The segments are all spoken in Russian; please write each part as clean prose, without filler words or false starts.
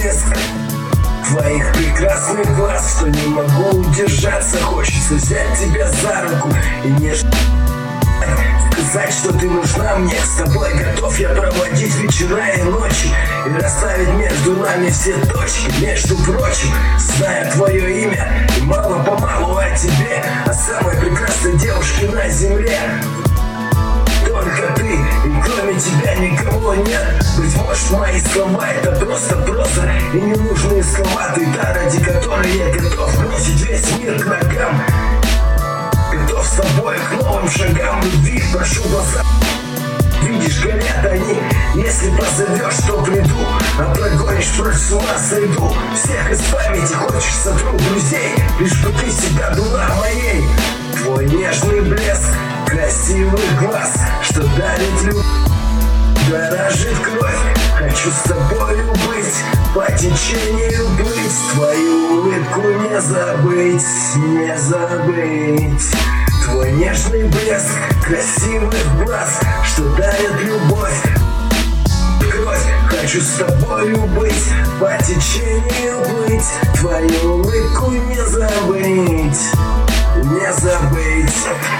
блеск твоих прекрасных глаз, что не могу удержаться. Хочется взять тебя за руку и нежно сказать, что ты нужна мне. С тобой готов я проводить вечера и ночи и расставить между нами все точки. Между прочим, зная твое имя и мало-помалу о тебе, о самой прекрасной девушке на земле. Только ты, и кроме тебя никого нет. Быть может, мои слова это просто проза и ненужные слова, ты та, ради которой я готов бросить весь мир к ногам. Готов с тобой к новым шагам любви. Прошу глаза, видишь, горят они. Если позовешь, то приду, а прогонишь прочь, с ума сойду. Всех из памяти хочешь сотру друзей, лишь бы ты всегда была моей. Твой нежный блеск красивых глаз, что дарит любовь, дорожит кровь. Хочу с тобою быть, по течению плыть, твою улыбку не забыть, не забыть. Твой нежный блеск красивых глаз, что дарит любовь, кровь. Хочу с тобою быть, по течению плыть, твою улыбку не забыть, не забыть.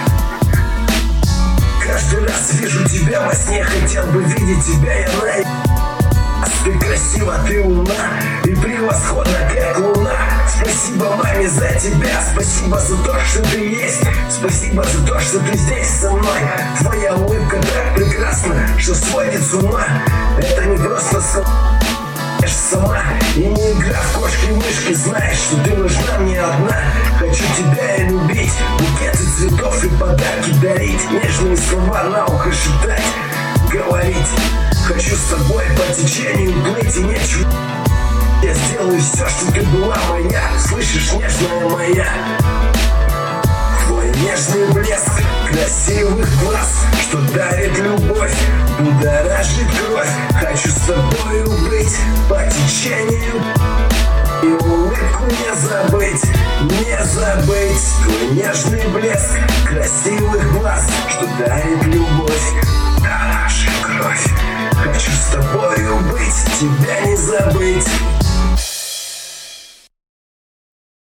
Каждый раз вижу тебя во сне, хотел бы видеть тебя я на. Ты красива, ты умна и превосходна, как луна. Спасибо маме за тебя, спасибо за то, что ты есть, спасибо за то, что ты здесь со мной. Твоя улыбка так прекрасна, что сводит с ума. Это не просто сама и не игра в кошки-мышки. Знаешь, что ты нужна мне одна. Хочу тебя и любить, букеты цветов и подарки дарить, нежные слова на ухо шептать, говорить. Хочу с тобой по течению плыть и нечего. Я сделаю все, что ты была моя, слышишь, нежная моя. Твой нежный блеск красивых глаз, что дарит любовь, будоражит кровь. Хочу с тобою быть, по течению и улыбку не забыть, не забыть. Твой нежный блеск красивых глаз, что дарит